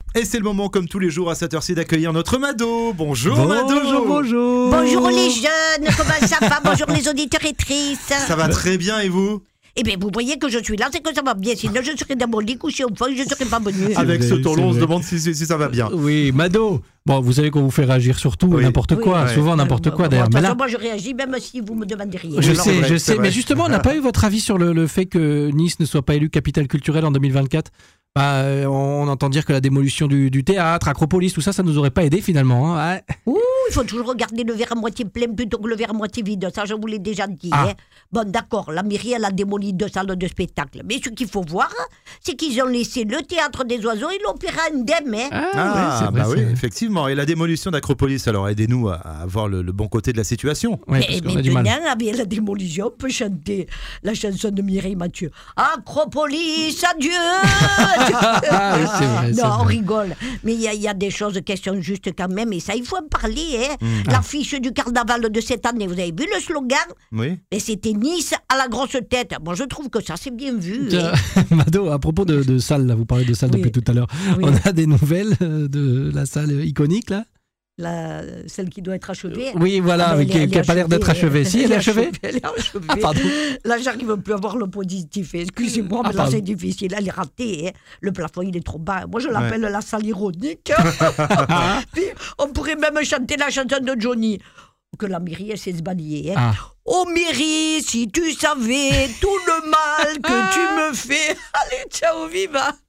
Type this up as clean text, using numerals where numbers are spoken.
Et c'est le moment, comme tous les jours à cette heure-ci, d'accueillir notre Mado. Bonjour Mado. Bonjour. Bonjour les jeunes, comment ça va? Bonjour les auditeurs et tristes. Ça va très bien et vous? Eh bien, vous voyez que je suis là, c'est que ça va bien. Sinon, je serais dans mon lit couché au fond, je ne serais pas venue. Avec ce ton long, on se vrai. demande si ça va bien. Oui, Mado. Bon, vous savez qu'on vous fait réagir sur tout, Oui. n'importe quoi, Oui. souvent n'importe quoi d'ailleurs. De toute Mais façon, là, moi, je réagis même si vous me demandez rien. je Oui, c'est vrai, c'est sais. vrai. Mais justement, on n'a pas eu votre avis sur le fait que Nice ne soit pas élue capitale culturelle en 2024. On entend dire que la démolition du théâtre, Acropolis, tout ça, ça nous aurait pas aidé finalement. Hein. Ouais. Ouh, il faut toujours regarder le verre à moitié plein plutôt que le verre à moitié vide. Ça, je vous l'ai déjà dit. Ah. Hein. Bon, d'accord, la mairie, elle a démoli 2 salles de spectacle. Mais ce qu'il faut voir, c'est qu'ils ont laissé le théâtre des oiseaux et l'opéra indemne. Hein. Ah, ouais, c'est vrai, oui, c'est vrai. effectivement. Et la démolition d'Acropolis, alors aidez-nous à voir le bon côté de la situation. Ouais, parce Mais qu'on a du mal. maintenant, avec la démolition, on peut chanter la chanson de Mireille Mathieu. Acropolis, adieu. Ah, oui, c'est vrai, c'est Non, on vrai. rigole. Mais il y a des choses qui sont justes quand même, et ça, il faut en parler. Hein. Mm. L'affiche du carnaval de cette année, vous avez vu le slogan? Oui. Et c'était Nice à la grosse tête. Bon, je trouve que ça, c'est bien vu. Tiens, Hein. Mado, à propos de salles, là, vous parlez de salles Oui. depuis tout à l'heure. Oui. On a des nouvelles de la salle iconique là? Celle qui doit être achevée. Oui, voilà, Ah, mais mais qui elle est n'a pas l'air d'être achevée. Si, elle est achevée? Elle est achevée. Ah, pardon. Là, j'arrive plus à voir le positif. Excusez-moi, mais là, pardon. c'est difficile. Elle est ratée. Hein. Le plafond, il est trop bas. Moi, je l'appelle la salle ironique. Puis, on pourrait même chanter la chanson de Johnny. Que la mairie, elle s'est se balayer. Hein. Ah. Oh, mairie, si tu savais tout le mal que tu me fais. Allez, ciao, viva.